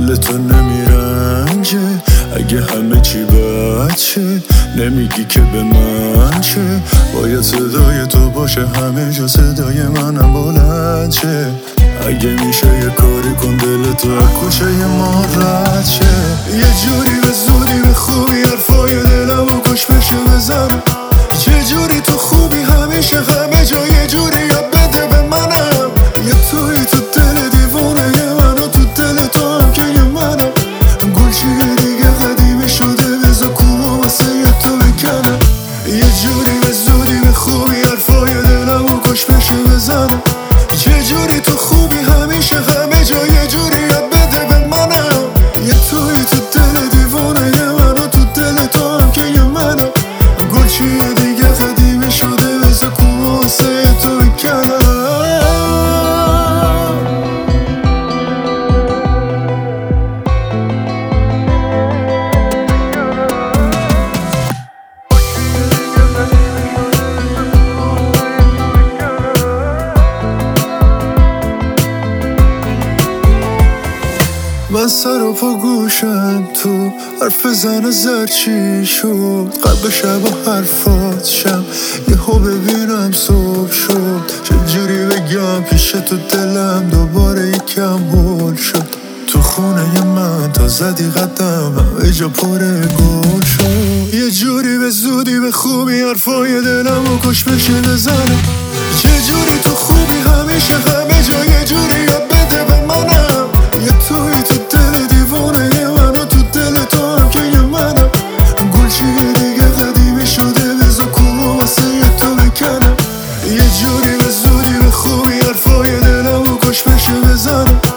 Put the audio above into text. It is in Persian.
دل تو نمیرنجه؟ اگه همه چی بد شه نمیگی که به من چه؟ باید صدای تو باشه همه جا صدای منم بلند شه. اگه میشه یه کاری کن دل تو از کوچه ما رد شه. یه جوری به زودی به خوبی حرفای دلمو کش بشه بزنه. چه جوری تو خوبی همیشه همه جا یه جوری یاد بده به منم. یه توی تو دل دیوونه منو تو دل تو هم که یه منم. گل چیه دیگه قدیمی شده بزا کوها واسه یه تو بکنم. یه جوری به زودی به خوبی حرفای دلمو کش بشه بزنه. چه جوری تو خوبی همیشه همه جا یه جوری یاد بده به منم. یه توی تو دل دیوونه منو تو دل تو هم که یه منم. گل چیه دیگه قدیمی شده بزا کوها واسه یه تو بکنم. من سر و پا گوشم تو حرف زن زرچی شد. قلب شب و حرفات شم یهو ببینم صبح شد. چجوری بگم پیش تو دلم دوباره یکم هول شد. تو خونه من تا زدی قدم همه جا پر گل شد. یه جوری به زودی به خوبی حرفای دلم و کش بشه بزنه. چجوری تو خوبی همیشه همه جا یه جوری یاد بده به منم. یه توی تو دل دیوونه منو تو دل تو هم که یه منم. گل چیه دیگه قدیمی شده بزا کوها واسه یه تو بکنم. یه جوری به زودی به خوبی حرفای دلم و کش بشه بزنه.